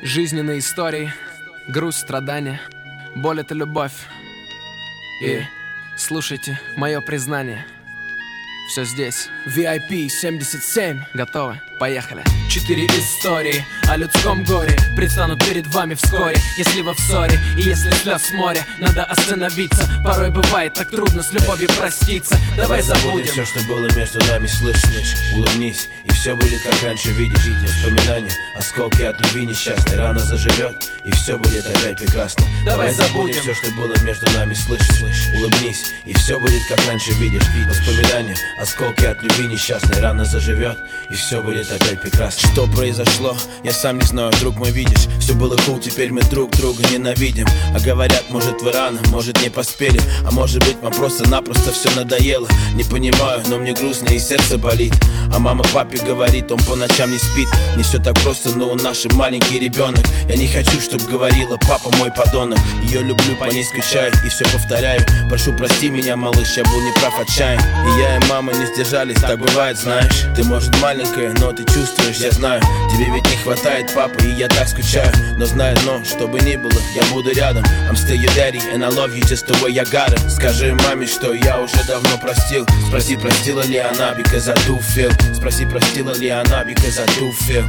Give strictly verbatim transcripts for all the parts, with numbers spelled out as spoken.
Жизненные истории, грусть, страдания, боль — это любовь. И слушайте мое признание. Все здесь. ви ай пи семьдесят семь. Готовы? Поехали. Четыре истории о людском горе предстанут перед вами вскоре. Если вы в ссоре и если слез море, надо остановиться. Порой бывает так трудно с любовью проститься. Давай забудем все, что было между нами, слышь, слышь. Улыбнись, и все будет как раньше, видишь. Воспоминания, осколки от любви несчастной. Рана заживет, и все будет опять прекрасно. Давай забудем все, что было между нами, слышь, слышь. Улыбнись, и все будет как раньше, видишь. Воспоминания, осколки от любви несчастной. Рана заживет, и все будет опять прекрасно. Что произошло, я сам не знаю, друг мой, видишь. Все было cool, теперь мы друг друга ненавидим. А говорят, может вы рано, может не поспели. А может быть вам просто-напросто все надоело. Не понимаю, но мне грустно и сердце болит. А мама папе говорит, он по ночам не спит. Не все так просто, но он наш маленький ребенок. Я не хочу, чтоб говорила, папа мой подонок. Ее люблю, по ней скучаю и все повторяю. Прошу, прости меня, малыш, я был неправ, отчаян. И я и мама не сдержались, так бывает, знаешь. Ты может маленькая, но ты чувствуешь, я знаю. Тебе ведь не хватает папы, и я так скучаю. Но знаю, но, что бы ни было, я буду рядом. I'm still your daddy, and I love you just the way I got it. Скажи маме, что я уже давно простил. Спроси, простила ли она, because I do feel. Спроси, простила ли она, because I do feel.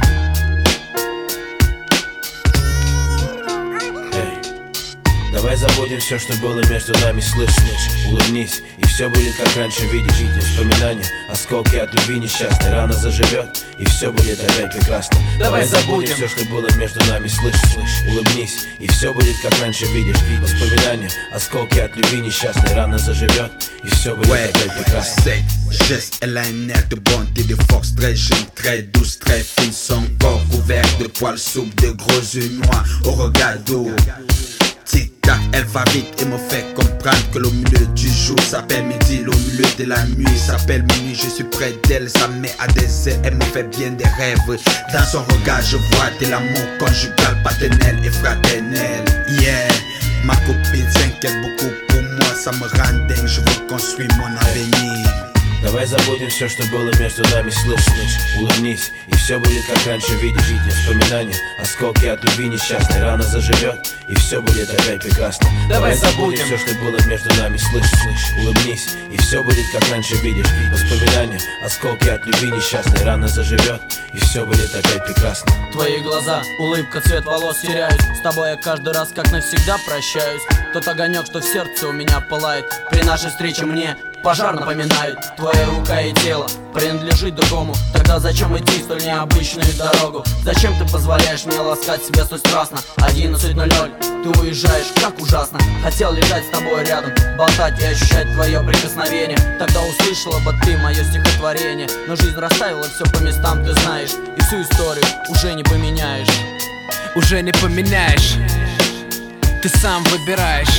Давай забудем все, что было между нами, слышь, слышь. Улыбнись, и все будет как раньше, видишь. Воспоминания, осколки от любви несчастной. Рана заживет, и все будет опять прекрасно. Давай забудем все, что было между нами, слышь, слышь. Улыбнись, и все будет как раньше, видишь. Воспоминания, осколки от любви несчастной. Рана заживет, и все будет ouais, опять прекрасно. Cette geste, elle a un air de bonté, de force très jeune, très douce, très fine. Son corps couvert de poils souples, de gros yeux noirs au regard d'eau. Tic-tac, elle va vite et me fait comprendre que le milieu du jour s'appelle midi, le milieu de la nuit s'appelle minuit. Je suis près d'elle, ça me met à des ailes, elle me fait bien des rêves. Dans son regard, je vois de l'amour conjugal, paternel et fraternel. Yeah, ma copine s'inquiète beaucoup pour moi, ça me rend dingue, je veux construire mon avenir. Давай забудем все, что было между нами, слышь, слышь. Улыбнись, и все будет как раньше, видишь. Воспоминания, осколки от любви несчастной. Рана заживет, и все будет опять прекрасно. Давай забудем все, что было между нами, слышь, слышь. Улыбнись, и все будет как раньше, видишь. Воспоминания, осколки от любви несчастной. Рана заживет, и все будет опять прекрасно. Твои глаза, улыбка, цвет волос теряют. С тобой я каждый раз как навсегда прощаюсь. Тот огонек, что в сердце у меня пылает, при нашей встрече мне пожар напоминает. Твоя рука и тело принадлежит другому. Тогда зачем идти столь необычную дорогу? Зачем ты позволяешь мне ласкать себя столь страстно? Одиннадцать ноль ноль, ты уезжаешь, как ужасно. Хотел лежать с тобой рядом, болтать и ощущать твое прикосновение. Тогда услышала бы ты мое стихотворение. Но жизнь расставила все по местам, ты знаешь. И всю историю уже не поменяешь. Уже не поменяешь. Ты сам выбираешь.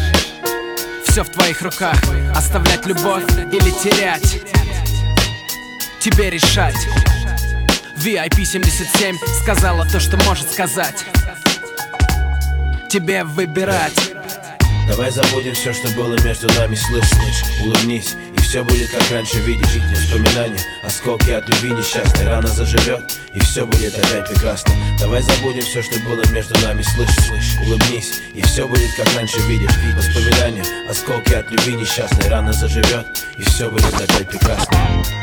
Все в твоих руках. Оставлять любовь или терять, тебе решать. ви ай пи семьдесят семь сказала то, что может сказать. Тебе выбирать. Давай забудем все, что было между нами, слышь, слышь. Улыбнись, и все будет как раньше, видишь. Воспоминания, осколки от любви несчастной. Рана заживет, и все будет опять прекрасно. Давай забудем все, что было между нами, слышь, слышь. Улыбнись, и все будет как раньше, видишь. Воспоминания, осколки от любви несчастной. Рана заживет, и все будет опять прекрасно.